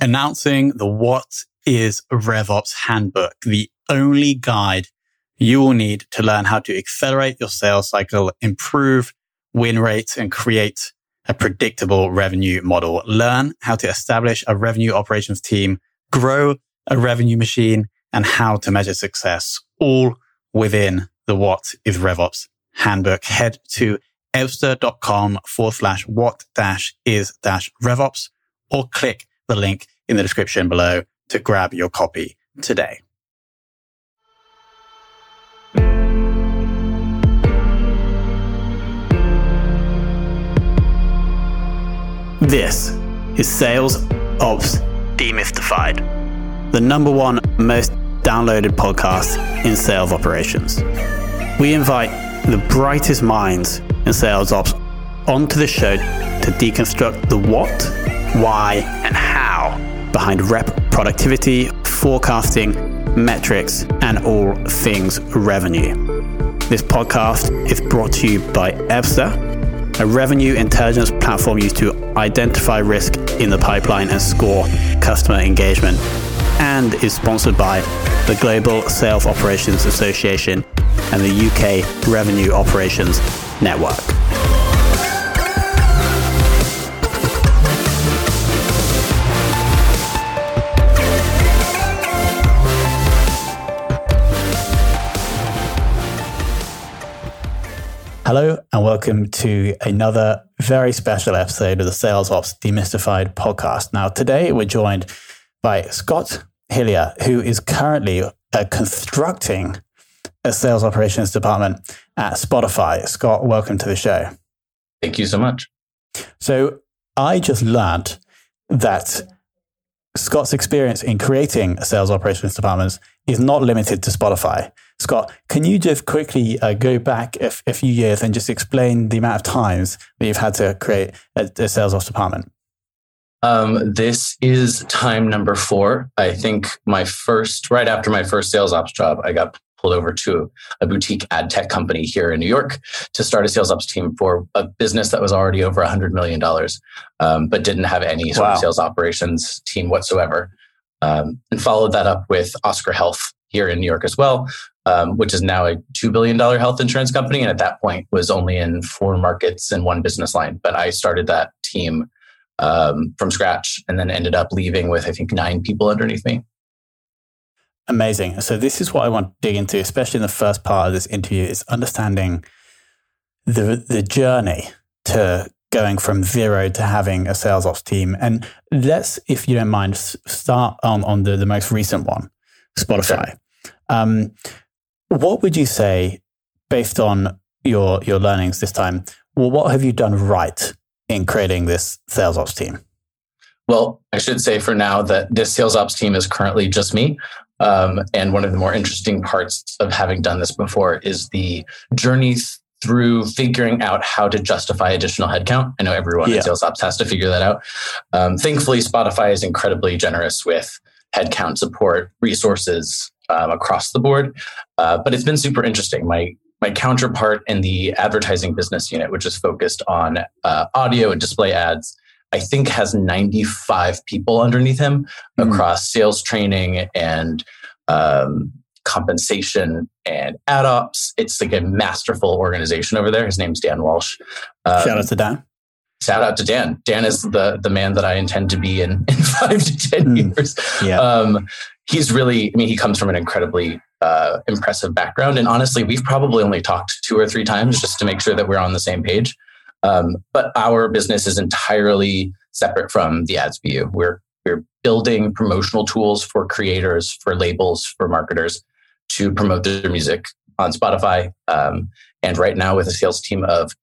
announcing the What is RevOps Handbook, the only guide you will need to learn how to accelerate your sales cycle, improve win rates, and create a predictable revenue model. Learn how to establish a revenue operations team, grow a revenue machine, and how to measure success, all within the What is RevOps Handbook. Head to evster.com/what-is-RevOps or click the link in the description below to grab your copy today. This is Sales Ops Demystified, the #1 most downloaded podcast in sales operations. We invite the brightest minds in sales ops onto the show to deconstruct the what, why, and how behind rep productivity, forecasting, metrics, and all things revenue. This podcast is brought to you by Evster, a revenue intelligence platform used to identify risk in the pipeline and score customer engagement, and is sponsored by the Global Sales Operations Association and the UK Revenue Operations Network. Hello and welcome to another very special episode of the Sales Ops Demystified podcast. Now, today we're joined by Scott Hillier, who is currently constructing a sales operations department at Spotify. Scott, welcome to the show. Thank you so much. So I just learned that Scott's experience in creating a sales operations department is not limited to Spotify. Scott, can you just quickly go back a few years and just explain the amount of times that you've had to create a sales ops department? This is time number 4. I think right after my first sales ops job, I got pulled over to a boutique ad tech company here in New York to start a sales ops team for a business that was already over $100 million, but didn't have any sort of sales operations team whatsoever. And followed that up with Oscar Health here in New York as well, which is now a $2 billion health insurance company. And at that point was only in 4 markets and 1 business line. But I started that team from scratch and then ended up leaving with, I think, 9 people underneath me. Amazing. So this is what I want to dig into, especially in the first part of this interview, is understanding the journey to going from 0 to having a sales ops team. And let's, if you don't mind, start on the most recent one, Spotify. Sure. What would you say, based on your learnings this time, what have you done right in creating this sales ops team? Well, I should say for now that this sales ops team is currently just me. And one of the more interesting parts of having done this before is the journey through figuring out how to justify additional headcount. I know everyone in sales ops has to figure that out. Thankfully, Spotify is incredibly generous with headcount support resources across the board. But it's been super interesting. My counterpart in the advertising business unit, which is focused on audio and display ads, I think has 95 people underneath him across sales training and compensation and ad ops. It's like a masterful organization over there. His name's Dan Walsh. Shout out to Dan. Shout out to Dan. Dan is the man that I intend to be in 5 to 10 years. Yeah. He's really, he comes from an incredibly impressive background. And honestly, we've probably only talked 2 or 3 times just to make sure that we're on the same page. But our business is entirely separate from the ads BU. We're building promotional tools for creators, for labels, for marketers to promote their music on Spotify. And right now with a sales team of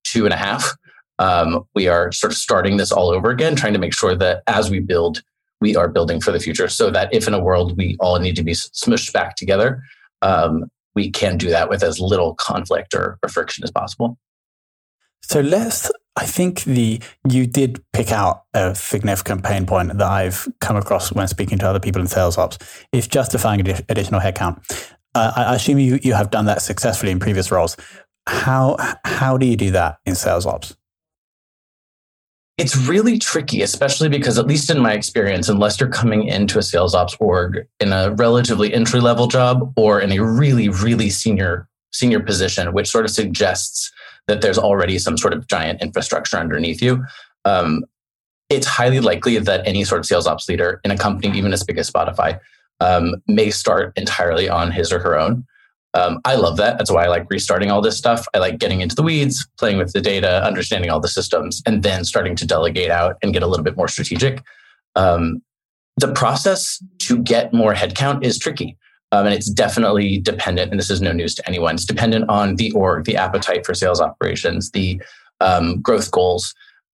2.5, we are sort of starting this all over again, trying to make sure that as we build, we are building for the future so that if in a world we all need to be smushed back together, we can do that with as little conflict or friction as possible. So I think you did pick out a significant pain point that I've come across when speaking to other people in sales ops, is justifying additional headcount. I assume you have done that successfully in previous roles. How do you do that in sales ops? It's really tricky, especially because, at least in my experience, unless you're coming into a sales ops org in a relatively entry-level job or in a really, really senior position, which sort of suggests that there's already some sort of giant infrastructure underneath you, it's highly likely that any sort of sales ops leader in a company, even as big as Spotify, may start entirely on his or her own. I love that. That's why I like restarting all this stuff. I like getting into the weeds, playing with the data, understanding all the systems, and then starting to delegate out and get a little bit more strategic. The process to get more headcount is tricky. And it's definitely dependent, and this is no news to anyone, it's dependent on the org, the appetite for sales operations, the growth goals.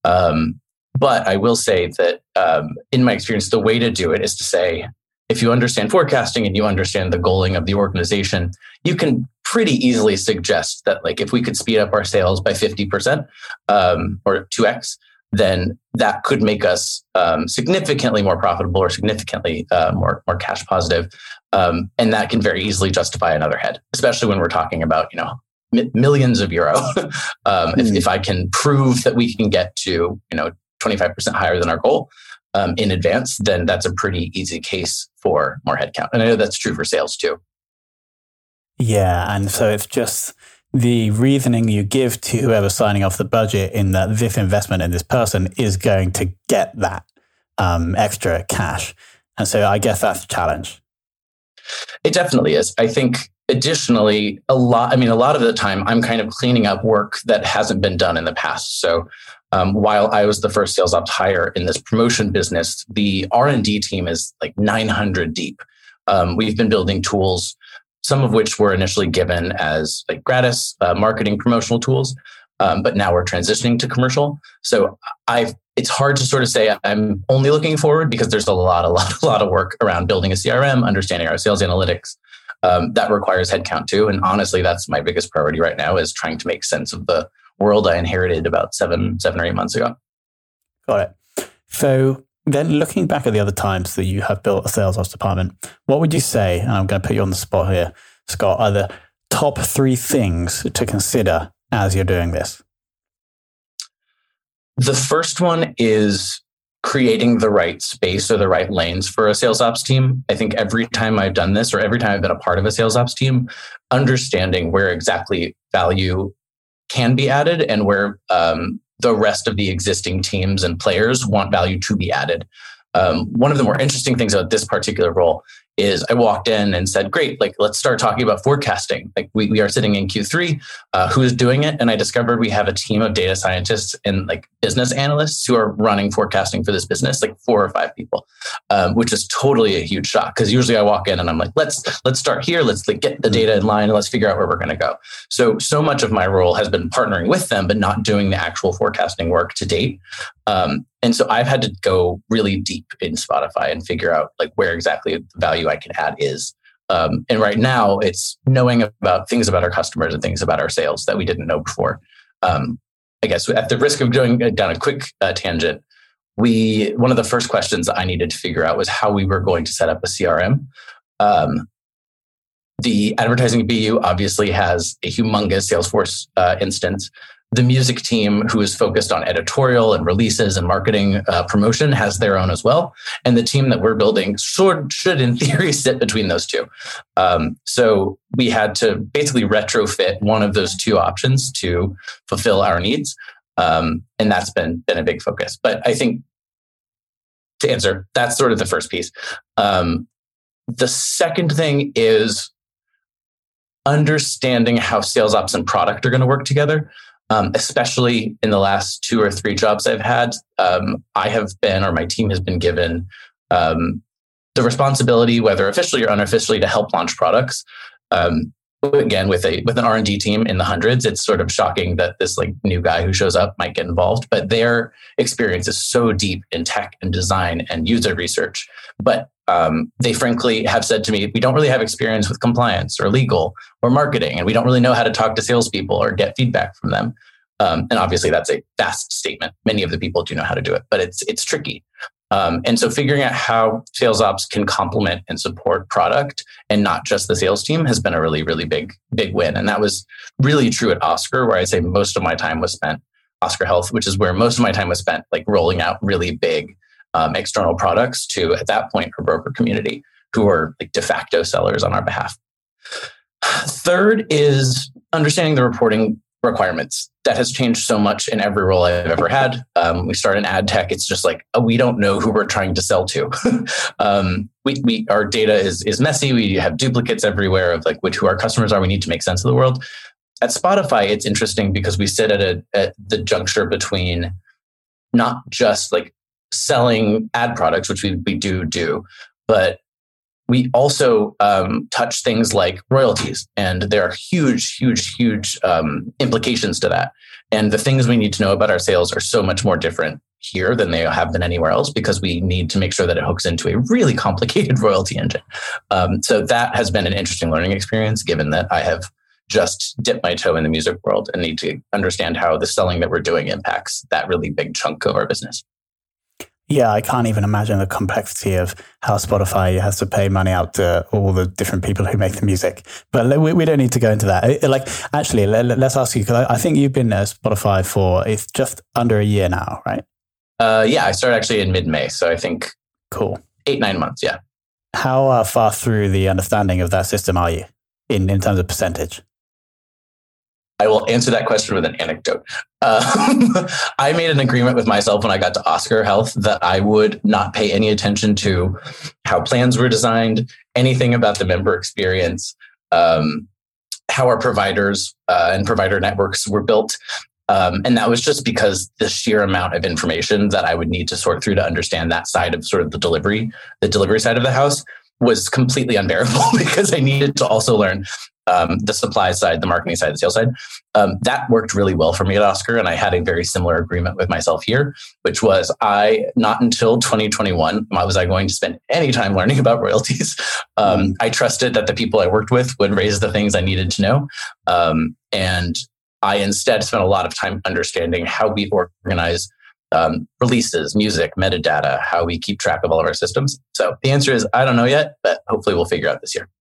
But I will say that in my experience, the way to do it is to say, if you understand forecasting and you understand the goaling of the organization, you can pretty easily suggest that, like, if we could speed up our sales by 50% or 2x, then that could make us significantly more profitable or significantly more cash positive. And that can very easily justify another head, especially when we're talking about, millions of euro. If I can prove that we can get to, 25% higher than our goal in advance, then that's a pretty easy case for more headcount. And I know that's true for sales too. Yeah. And so it's just the reasoning you give to whoever's signing off the budget in that this investment in this person is going to get that extra cash. And so I guess that's a challenge. It definitely is. I think additionally, a lot of the time I'm kind of cleaning up work that hasn't been done in the past. So while I was the first sales ops hire in this promotion business, the R&D team is like 900 deep. We've been building tools, some of which were initially given as like gratis marketing promotional tools, but now we're transitioning to commercial. So it's hard to sort of say I'm only looking forward, because there's a lot of work around building a CRM, understanding our sales analytics. That requires headcount too. And honestly, that's my biggest priority right now, is trying to make sense of the world I inherited about seven or 8 months ago. Got it. So then, looking back at the other times that you have built a sales ops department, what would you say, and I'm going to put you on the spot here, Scott, are the top 3 things to consider as you're doing this? The first one is creating the right space or the right lanes for a sales ops team. I think every time I've done this, or every time I've been a part of a sales ops team, understanding where exactly value can be added and where the rest of the existing teams and players want value to be added. One of the more interesting things about this particular role is I walked in and said, great, like, let's start talking about forecasting. Like we are sitting in Q3, who's doing it? And I discovered we have a team of data scientists and like business analysts who are running forecasting for this business, like 4 or 5 people, which is totally a huge shock. Because usually I walk in and I'm like, let's start here. Let's like get the data in line and let's figure out where we're going to go. So much of my role has been partnering with them, but not doing the actual forecasting work to date. And so I've had to go really deep in Spotify and figure out like where exactly the value I can add is. And right now it's knowing about things about our customers and things about our sales that we didn't know before. I guess at the risk of going down a quick tangent, one of the first questions I needed to figure out was how we were going to set up a CRM. The advertising BU obviously has a humongous Salesforce instance. The music team, who is focused on editorial and releases and marketing promotion, has their own as well. And the team that we're building should in theory sit between those two. So we had to basically retrofit one of those 2 options to fulfill our needs. And that's been a big focus. But I think to answer, that's sort of the first piece. The second thing is understanding how sales ops and product are going to work together. Especially in the last 2 or 3 jobs I've had, I have been, or my team has been given the responsibility, whether officially or unofficially, to help launch products. Again, with an R&D team in the hundreds, it's sort of shocking that this like new guy who shows up might get involved, but their experience is so deep in tech and design and user research. But they frankly have said to me, we don't really have experience with compliance or legal or marketing, and we don't really know how to talk to salespeople or get feedback from them. And obviously that's a vast statement. Many of the people do know how to do it, but it's tricky. And so figuring out how sales ops can complement and support product and not just the sales team has been a really, really big win. And that was really true at Oscar, where I'd say most of my time was spent Oscar Health, which is where most of my time was spent, like rolling out really big external products to, at that point, our broker community, who are like de facto sellers on our behalf. Third is understanding the reporting requirements. That has changed so much in every role I've ever had. We start in ad tech. It's just like, we don't know who we're trying to sell to. Our data is messy. We have duplicates everywhere of like who our customers are. We need to make sense of the world. At Spotify, it's interesting because we sit at the juncture between not just like selling ad products, which we do, but we also touch things like royalties, and there are huge implications to that. And the things we need to know about our sales are so much more different here than they have been anywhere else, because we need to make sure that it hooks into a really complicated royalty engine. So that has been an interesting learning experience, given that I have just dipped my toe in the music world and need to understand how the selling that we're doing impacts that really big chunk of our business. Yeah, I can't even imagine the complexity of how Spotify has to pay money out to all the different people who make the music. But we don't need to go into that. Actually, let's ask you, because I think you've been at Spotify for, it's just under a year now, right? Yeah, I started actually in mid-May. So I think cool. 8-9 months, yeah. How far through the understanding of that system are you in terms of percentage? I will answer that question with an anecdote. I made an agreement with myself when I got to Oscar Health that I would not pay any attention to how plans were designed, anything about the member experience, how our providers and provider networks were built. And that was just because the sheer amount of information that I would need to sort through to understand that side of sort of the delivery side of the house was completely unbearable, because I needed to also learn the supply side, the marketing side, the sales side. That worked really well for me at Oscar. And I had a very similar agreement with myself here, which was not until 2021 was I going to spend any time learning about royalties. I trusted that the people I worked with would raise the things I needed to know. And I instead spent a lot of time understanding how we organize releases, music, metadata, how we keep track of all of our systems. So the answer is, I don't know yet, but hopefully we'll figure out this year.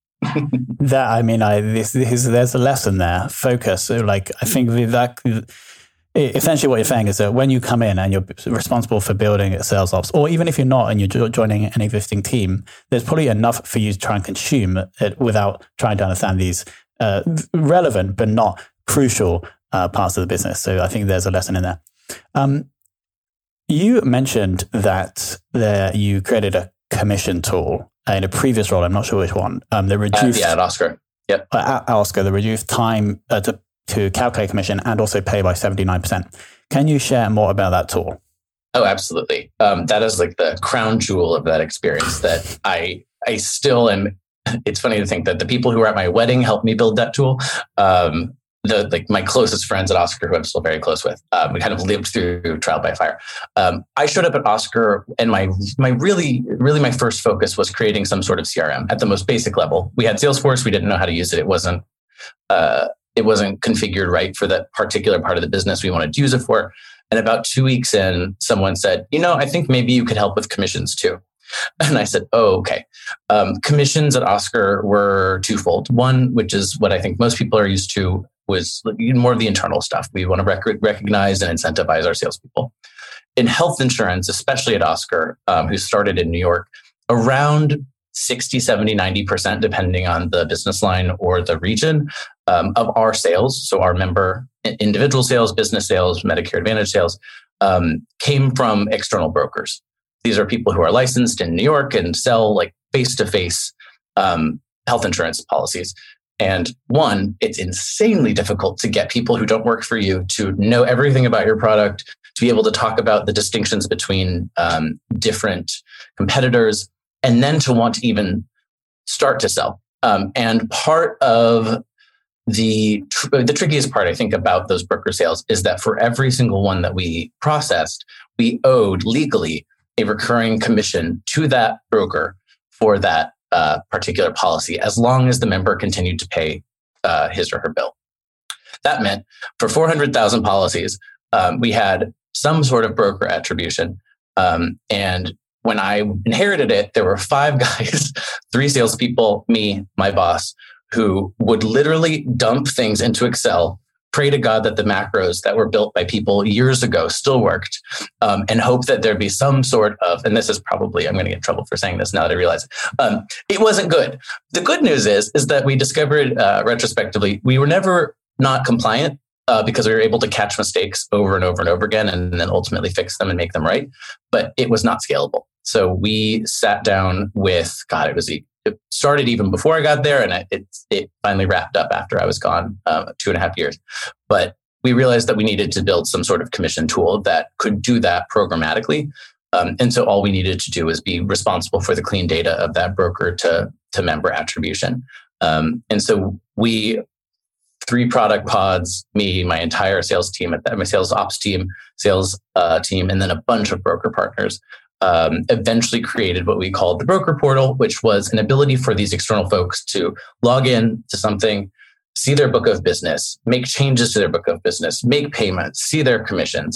There's a lesson there. Focus. So I think that essentially what you're saying is that when you come in and you're responsible for building a sales ops, or even if you're not and you're joining an existing team, there's probably enough for you to try and consume it without trying to understand these relevant but not crucial parts of the business. So I think there's a lesson in there. You mentioned that you created a commission tool in a previous role. I'm not sure which one. That reduced at Oscar. Yep. At Oscar, the reduced time to calculate commission and also pay by 79%. Can you share more about that tool? Oh, absolutely. That is like the crown jewel of that experience that I still am. It's funny to think that the people who were at my wedding helped me build that tool. My closest friends at Oscar, who I'm still very close with, we kind of lived through trial by fire. I showed up at Oscar, and my first focus was creating some sort of CRM at the most basic level. We had Salesforce. We didn't know how to use it. It wasn't configured right for that particular part of the business we wanted to use it for. And about 2 weeks in, someone said, I think maybe you could help with commissions too. And I said, oh, okay. Commissions at Oscar were twofold. One, which is what I think most people are used to, was more of the internal stuff. We want to recognize and incentivize our salespeople. In health insurance, especially at Oscar, who started in New York, around 60, 70, 90%, depending on the business line or the region, of our sales, so our member individual sales, business sales, Medicare Advantage sales, came from external brokers. These are people who are licensed in New York and sell like face-to-face health insurance policies. And one, it's insanely difficult to get people who don't work for you to know everything about your product, to be able to talk about the distinctions between different competitors, and then to want to even start to sell. And part of the trickiest part, I think, about those broker sales is that for every single one that we processed, we owed legally a recurring commission to that broker for that particular policy, as long as the member continued to pay his or her bill. That meant for 400,000 policies, we had some sort of broker attribution. And when I inherited it, there were 5 guys, 3 salespeople, me, my boss, who would literally dump things into Excel pray to God that the macros that were built by people years ago still worked, and hope that there'd be some sort of, and this is probably, I'm going to get in trouble for saying this now that I realize it wasn't good. The good news is that we discovered retrospectively, we were never not compliant because we were able to catch mistakes over and over and over again and then ultimately fix them and make them right. But it was not scalable. So we sat down with, it started even before I got there, and it finally wrapped up after I was gone 2.5 years. But we realized that we needed to build some sort of commission tool that could do that programmatically. And so all we needed to do was be responsible for the clean data of that broker to member attribution. And so we, 3 product pods, me, my entire sales team, my sales ops team, sales team, and then a bunch of broker partners, eventually created what we called the broker portal, which was an ability for these external folks to log in to something, see their book of business, make changes to their book of business, make payments, see their commissions,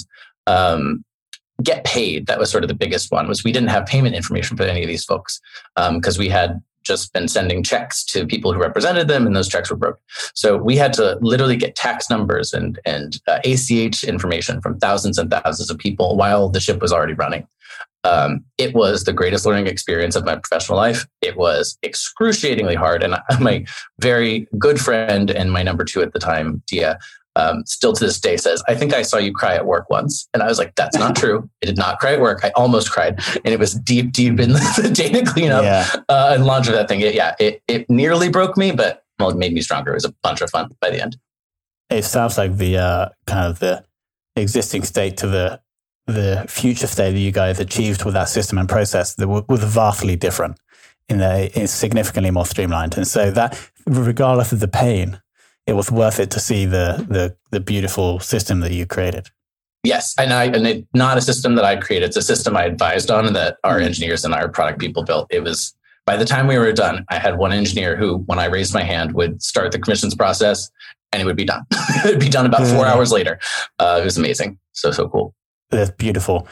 get paid. That was sort of the biggest one. Was we didn't have payment information for any of these folks because we had just been sending checks to people who represented them, and those checks were broken. So we had to literally get tax numbers and ACH information from thousands and thousands of people while the ship was already running. It was the greatest learning experience of my professional life. It was excruciatingly hard. And my very good friend and my number 2 at the time, Dia, still to this day says, I think I saw you cry at work once. And I was like, that's not true. I did not cry at work. I almost cried. And it was deep in the data cleanup and launch of that thing. It nearly broke me, but it made me stronger. It was a bunch of fun by the end. It sounds like the kind of the existing state to the future state that you guys achieved with that system and process that was vastly different. It's significantly more streamlined. And so that, regardless of the pain, it was worth it to see the beautiful system that you created. Yes, and it's not a system that I created. It's a system I advised on and that our engineers and our product people built. It was, by the time we were done, I had one engineer who, when I raised my hand, would start the commissions process and it would be done. It would be done about 4 hours later. It was amazing. So cool. That's beautiful.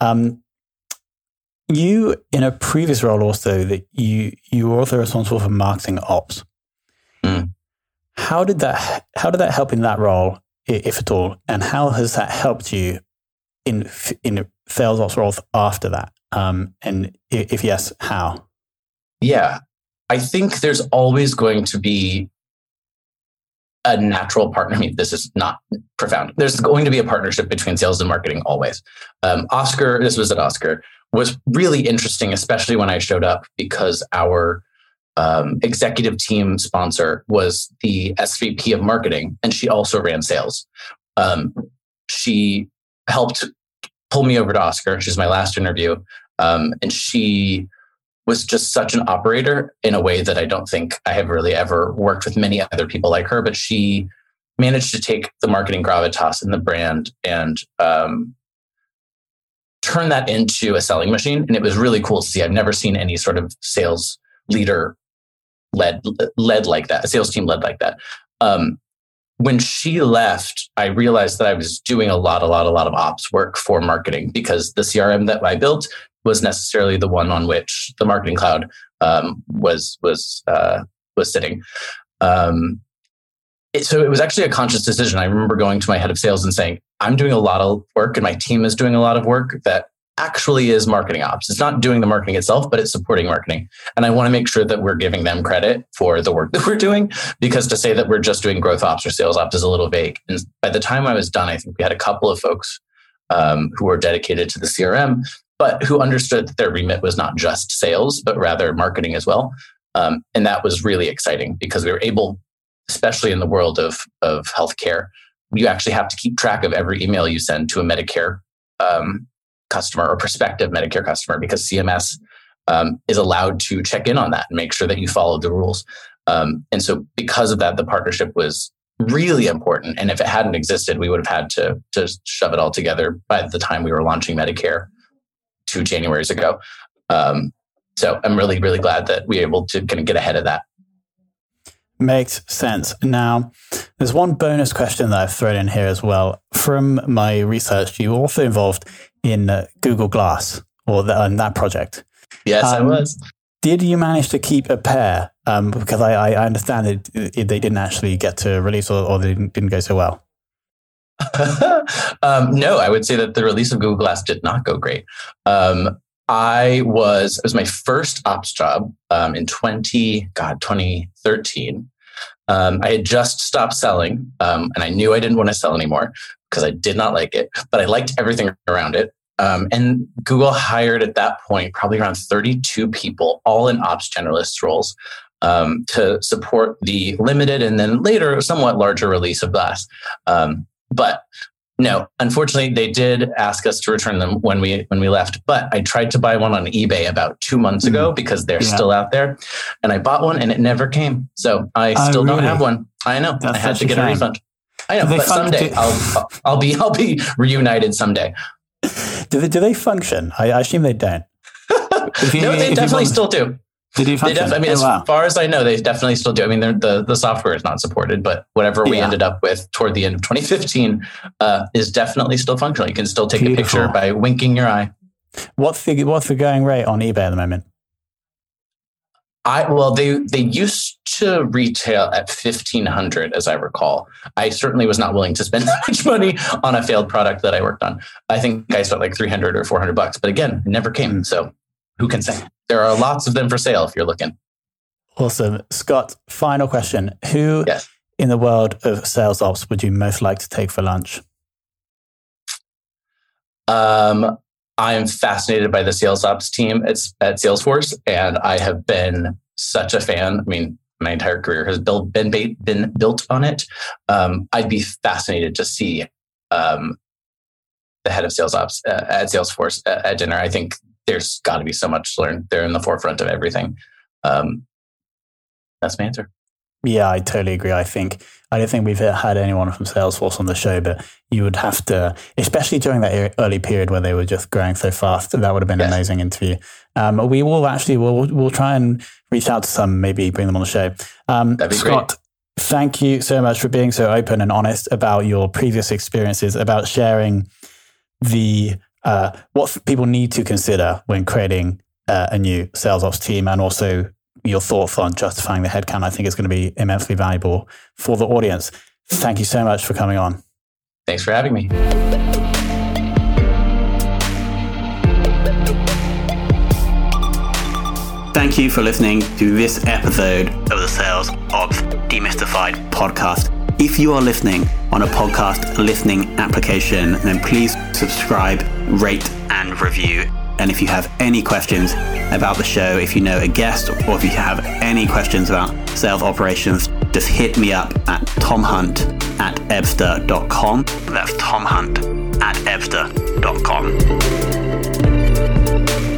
You, in a previous role also, that you were also responsible for marketing ops. Mm. How did that help in that role, if at all? And how has that helped you in sales ops roles after that? And if yes, how? Yeah, I think there's always going to be a natural partner. I mean, this is not profound. There's going to be a partnership between sales and marketing always. Oscar, this was at Oscar, was really interesting, especially when I showed up, because our executive team sponsor was the SVP of marketing, and she also ran sales. She helped pull me over to Oscar. She's my last interview. And she was just such an operator in a way that I don't think I have really ever worked with many other people like her, but she managed to take the marketing gravitas and the brand and turn that into a selling machine. And it was really cool to see. I've never seen any sort of sales leader led like that, a sales team led like that. When she left, I realized that I was doing a lot of ops work for marketing, because the CRM that I built was necessarily the one on which the Marketing Cloud was sitting. So it was actually a conscious decision. I remember going to my head of sales and saying, I'm doing a lot of work and my team is doing a lot of work that actually is marketing ops. It's not doing the marketing itself, but it's supporting marketing. And I want to make sure that we're giving them credit for the work that we're doing, because to say that we're just doing growth ops or sales ops is a little vague. And by the time I was done, I think we had a couple of folks who were dedicated to the CRM, but who understood that their remit was not just sales, but rather marketing as well. And that was really exciting, because we were able, especially in the world of healthcare, you actually have to keep track of every email you send to a Medicare customer or prospective Medicare customer, because CMS is allowed to check in on that and make sure that you follow the rules. And so because of that, the partnership was really important. And if it hadn't existed, we would have had to shove it all together by the time we were launching Medicare 2 Januaries ago. So I'm really, really glad that we were able to kind of get ahead of that. Makes sense. Now, there's one bonus question that I've thrown in here as well. From my research, you were also involved in Google Glass, or that project. Yes, I was. Did you manage to keep a pair? Because I understand that they didn't actually get to release, or they didn't go so well. No, I would say that the release of Google Glass did not go great. It was my first ops job in 2013. I had just stopped selling, and I knew I didn't want to sell anymore because I did not like it, but I liked everything around it. And Google hired at that point probably around 32 people, all in ops generalist roles, to support the limited and then later somewhat larger release of Glass. But no, unfortunately, they did ask us to return them when we left. But I tried to buy one on eBay about 2 months ago because they're still out there, and I bought one and it never came. So I still don't have one. I know. I had to get a refund. I know, but someday I'll be reunited someday. Do they function? I assume they don't. No, they definitely still do. They do function. As far as I know, they definitely still do. I mean, the software is not supported, but whatever we ended up with toward the end of 2015 is definitely still functional. You can still take a picture by winking your eye. What's the going rate on eBay at the moment? They used to retail at $1,500, as I recall. I certainly was not willing to spend that much money on a failed product that I worked on. I think I spent like $300 or $400, but again, it never came. So who can say? There are lots of them for sale if you're looking. Awesome. Scott, final question. Who in the world of sales ops would you most like to take for lunch? I am fascinated by the sales ops team at Salesforce, and I have been such a fan. I mean, my entire career has been built on it. I'd be fascinated to see the head of sales ops at Salesforce at dinner. I think there's got to be so much to learn. They're in the forefront of everything. That's my answer. Yeah, I totally agree. I don't think we've had anyone from Salesforce on the show, but you would have to, especially during that early period where they were just growing so fast. That would have been an amazing interview. We'll try and reach out to some, maybe bring them on the show. That'd be Scott, great. Thank you so much for being so open and honest about your previous experiences, about sharing what people need to consider when creating a new sales ops team, and also your thoughts on justifying the headcount. I think it's going to be immensely valuable for the audience. Thank you so much for coming on. Thanks for having me. Thank you for listening to this episode of the Sales Ops Demystified podcast. If you are listening on a podcast listening application, then please subscribe, rate, and review. And if you have any questions about the show, if you know a guest, or if you have any questions about sales operations, just hit me up at tomhunt@ebster.com. That's tomhunt@ebster.com.